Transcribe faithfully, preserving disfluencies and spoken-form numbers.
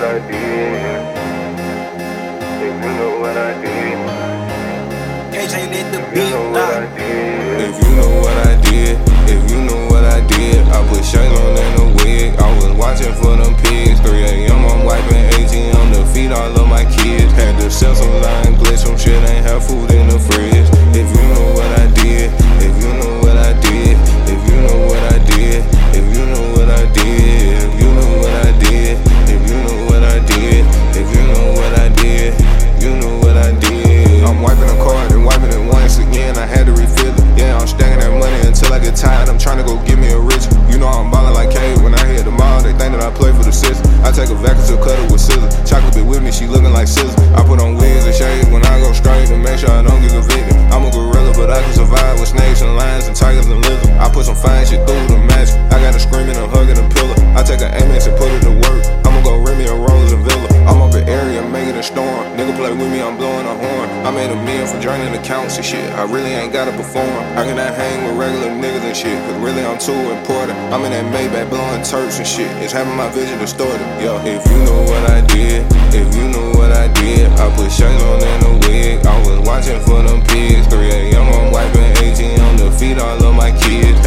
I did, if you know what I did, K J lit the if you beat, know what I did, If you know what I did, if you know what I did, I put shades on and a wig. I was watching for them pigs. three A M I'm wiping A T on the feet all of my kids. Had to sell some line glitch, some shit ain't have food in the fridge. If you know what I did, if you know what I did, if you know what I did, if you know what I did, if you know what I did, if you know what I did, if you know what I did, you know what I did. I'm wiping the card and wiping it once again. I had to refill it. Yeah, I'm stacking that money until I get tired. I'm trying to go get me a rich. You know I'm ballin' like Cade. When I hit the mall, they think that I play for the system. I take a vacuum to cut it with scissors. Chocolate bit with me, she looking like scissors. I put on wigs and shades when I go straight to make sure I don't get convicted. I'm a gorilla, but I can survive with snakes and lions and tigers and lizards. I put some fine shit through the magic. I got her screaming and hugging a pillar. I take an Amex and put it to work. I'ma go rent me a Rose and Villa. I'm up in area making a storm. Nigga play with me, I'm blowing a horn. I made a million for draining accounts and shit. I really ain't gotta perform. I cannot hang with regular niggas and shit, cause really I'm too important. I'm in that Maybach blowing turks and shit. It's having my vision distorted. Yo, if you know what I did, if you know what I did, I put shades on and a wig. I was watching for them pigs. three A M I'm wiping A T on the feet all of my kids.